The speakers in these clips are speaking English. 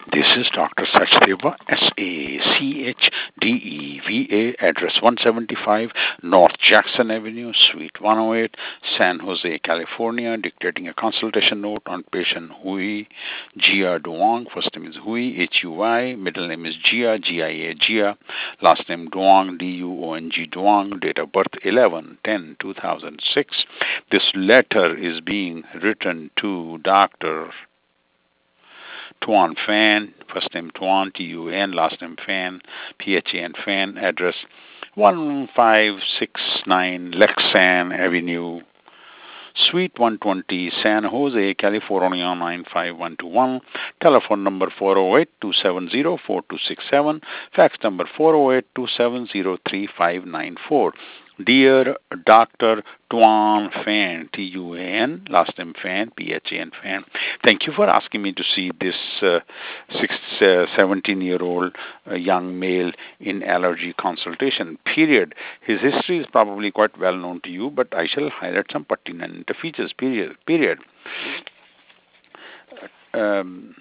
This is Dr. Sachdeva, SACHDEVA, address 175 North Jackson Avenue, Suite 108, San Jose, California, dictating a consultation note on patient Hui Jia Duong. First name is Hui, Hui, middle name is Jia, Gia, Jia, last name Duong, Duong, Duong, date of birth 11/10/2006. This letter is being written to Dr. Tuan Phan, first name Tuan, Tuan, last name Phan, Phan, Phan, address 1569 Lexan Avenue, Suite 120, San Jose, California 95121. Telephone number 408-270-4267. Fax number 408-270-3594. Dear Dr. Tuan Phan, Tuan, last name Phan, Phan, Phan. Thank you for asking me to see this 17-year-old young male in allergy consultation. Period. His history is probably quite well known to you, but I shall highlight some pertinent features. Period. Um,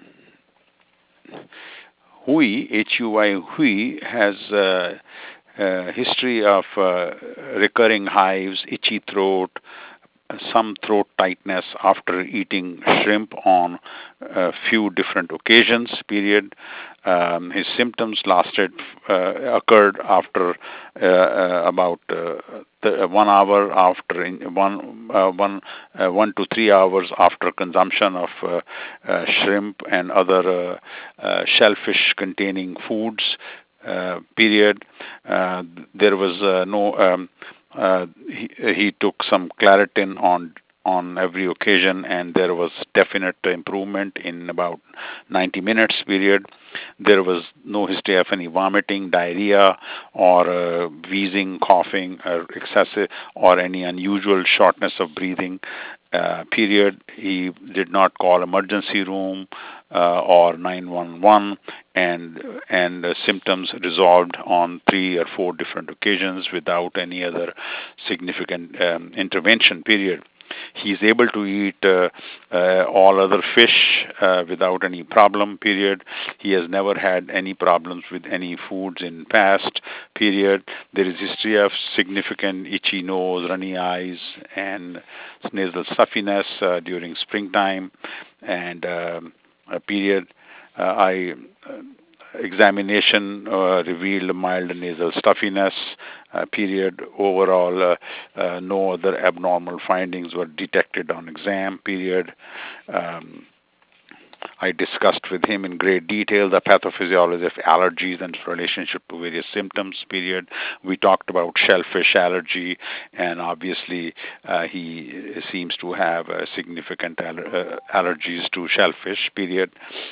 Hui, Hui, has history of recurring hives, itchy throat, some throat tightness after eating shrimp on a few different occasions. Period. His symptoms occurred after about 1 hour after 1 to 3 hours after consumption of shrimp and other shellfish containing foods. Period. There was no he took some Claritin on every occasion, and there was definite improvement in about 90 minutes. Period. There was no history of any vomiting, diarrhea, or wheezing, coughing, or excessive, or any unusual shortness of breathing. Period. He did not call emergency room or 911, and symptoms resolved on 3 or 4 different occasions without any other significant intervention. Period. He's able to eat all other fish without any problem. Period. He has never had any problems with any foods in past. Period. There is history of significant itchy nose, runny eyes, and nasal stuffiness during springtime. And period. I examination revealed mild nasal stuffiness. Period. Overall, no other abnormal findings were detected on exam. Period. Um, I discussed with him in great detail the pathophysiology of allergies and its relationship to various symptoms. Period. We talked about shellfish allergy, and obviously he seems to have significant allergies to shellfish. Period.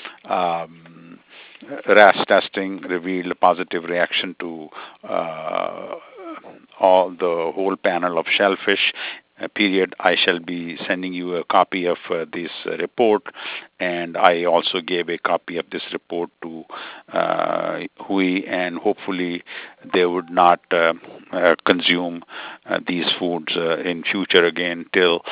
RAS testing revealed a positive reaction to all the whole panel of shellfish. Period. I shall be sending you a copy of this report, and I also gave a copy of this report to Hui, and hopefully they would not consume these foods in future again till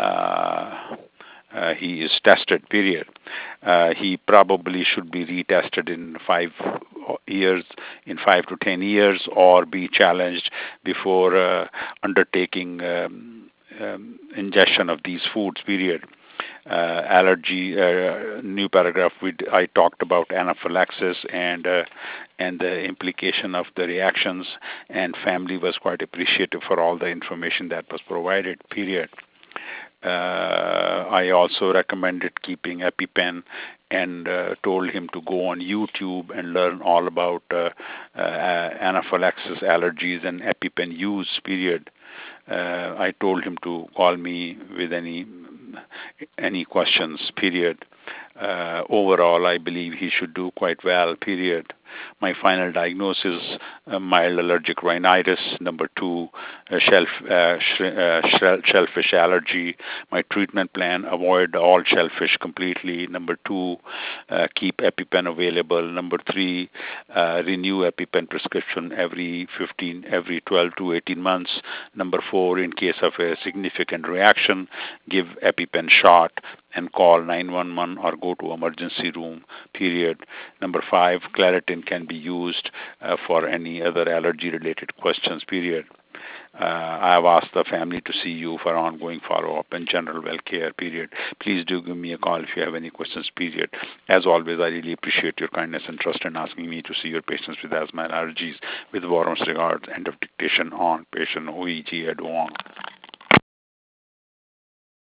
he is tested. Period. He probably should be retested in 5 years, in 5 to 10 years, or be challenged before undertaking ingestion of these foods. Period. Allergy. New paragraph. I talked about anaphylaxis and the implication of the reactions, and family was quite appreciative for all the information that was provided. Period. I also recommended keeping EpiPen, and told him to go on YouTube and learn all about anaphylaxis, allergies, and EpiPen use. Period. I told him to call me with any questions. Period. Overall, I believe he should do quite well. Period. My final diagnosis: mild allergic rhinitis. Number 2, shellfish allergy. My treatment plan: avoid all shellfish completely. Number 2, keep EpiPen available. Number 3, renew EpiPen prescription every 12 to 18 months. Number 4, in case of a significant reaction, give EpiPen shot. and call 911 or go to emergency room, period. Number 5, Claritin can be used for any other allergy-related questions, period. I have asked the family to see you for ongoing follow-up and general well care, period. Please do give me a call if you have any questions, period. As always, I really appreciate your kindness and trust in asking me to see your patients with asthma and allergies. With warmest regards, end of dictation on patient OEG Ed Wong.